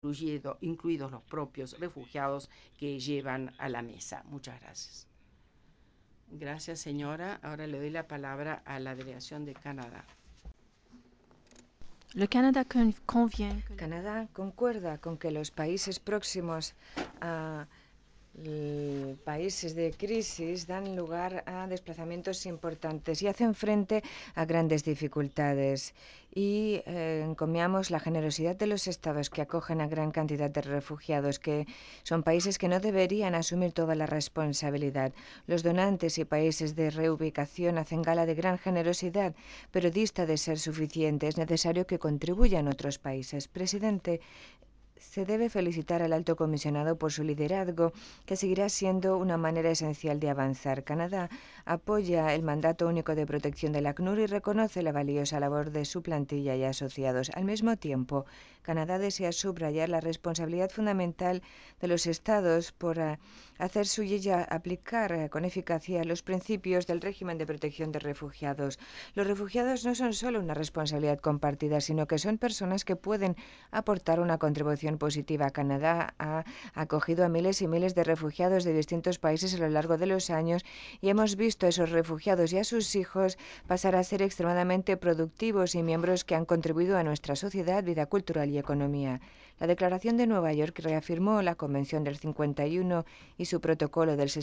incluidos los propios refugiados que llevan a la mesa. Muchas gracias. Gracias, señora. Ahora le doy la palabra a la delegación de Canadá. Canadá concuerda con que los países próximos a países de crisis dan lugar a desplazamientos importantes y hacen frente a grandes dificultades. Y encomiamos la generosidad de los estados que acogen a gran cantidad de refugiados, que son países que no deberían asumir toda la responsabilidad. Los donantes y países de reubicación hacen gala de gran generosidad, pero dista de ser suficiente. Es necesario que contribuyan otros países. Presidente, se debe felicitar al Alto Comisionado por su liderazgo, que seguirá siendo una manera esencial de avanzar. Canadá apoya el mandato único de protección del ACNUR y reconoce la valiosa labor de su plantilla y asociados. Al mismo tiempo, Canadá desea subrayar la responsabilidad fundamental de los Estados por hacer suya y aplicar con eficacia los principios del régimen de protección de refugiados. Los refugiados no son solo una responsabilidad compartida, sino que son personas que pueden aportar una contribución positiva. Canadá ha acogido a miles y miles de refugiados de distintos países a lo largo de los años y hemos visto a esos refugiados y a sus hijos pasar a ser extremadamente productivos y miembros que han contribuido a nuestra sociedad, vida cultural y economía. La Declaración de Nueva York reafirmó la Convención del 51 y su Protocolo del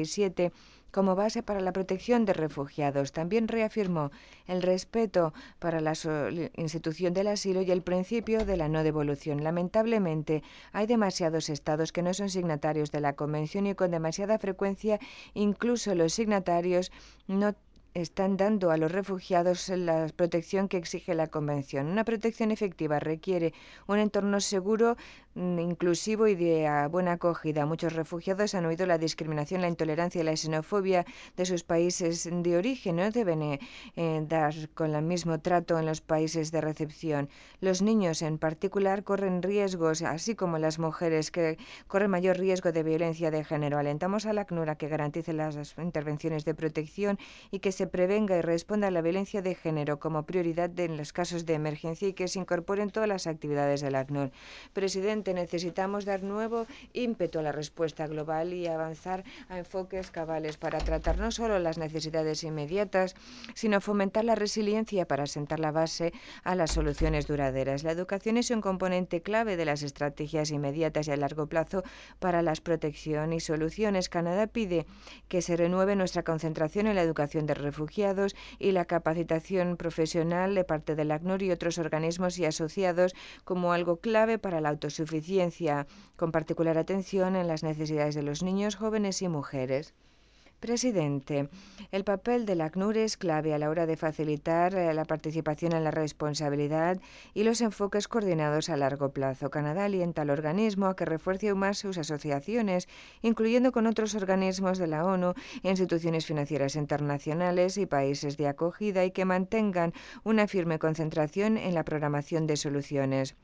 67 como base para la protección de refugiados. También reafirmó el respeto para la institución del asilo y el principio de la no devolución. Lamentablemente, hay demasiados estados que no son signatarios de la Convención y con demasiada frecuencia incluso los signatarios no están dando a los refugiados la protección que exige la Convención. Una protección efectiva requiere un entorno seguro, inclusivo y de buena acogida. Muchos refugiados han oído la discriminación, la intolerancia y la xenofobia de sus países de origen. No deben dar con el mismo trato en los países de recepción. Los niños, en particular, corren riesgos, así como las mujeres, que corren mayor riesgo de violencia de género. Alentamos a la ACNUR a que garantice las intervenciones de protección y que se prevenga y responda a la violencia de género como prioridad en los casos de emergencia y que se incorporen todas las actividades del ACNUR. Presidente, necesitamos dar nuevo ímpetu a la respuesta global y avanzar a enfoques cabales para tratar no solo las necesidades inmediatas, sino fomentar la resiliencia para sentar la base a las soluciones duraderas. La educación es un componente clave de las estrategias inmediatas y a largo plazo para la protección y soluciones. Canadá pide que se renueve nuestra concentración en la educación de refugiados y la capacitación profesional de parte del ACNUR y otros organismos y asociados como algo clave para la autosuficiencia, con particular atención en las necesidades de los niños, jóvenes y mujeres. Presidente, el papel del ACNUR es clave a la hora de facilitar la participación en la responsabilidad y los enfoques coordinados a largo plazo. Canadá alienta al organismo a que refuerce aún más sus asociaciones, incluyendo con otros organismos de la ONU, instituciones financieras internacionales y países de acogida, y que mantengan una firme concentración en la programación de soluciones,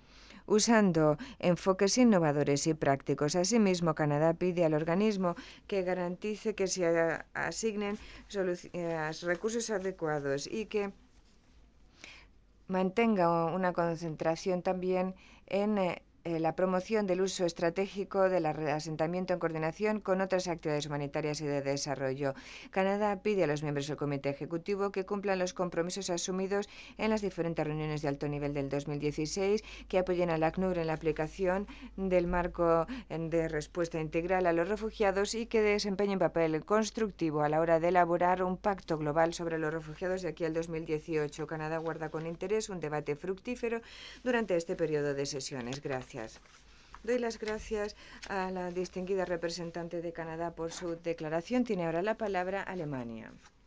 usando enfoques innovadores y prácticos. Asimismo, Canadá pide al organismo que garantice que se asignen recursos adecuados y que mantenga una concentración también en la promoción del uso estratégico del asentamiento en coordinación con otras actividades humanitarias y de desarrollo. Canadá pide a los miembros del Comité Ejecutivo que cumplan los compromisos asumidos en las diferentes reuniones de alto nivel del 2016, que apoyen al ACNUR en la aplicación del marco de respuesta integral a los refugiados y que desempeñen papel constructivo a la hora de elaborar un pacto global sobre los refugiados de aquí al 2018. Canadá guarda con interés un debate fructífero durante este periodo de sesiones. Gracias. Doy las gracias a la distinguida representante de Canadá por su declaración. Tiene ahora la palabra Alemania.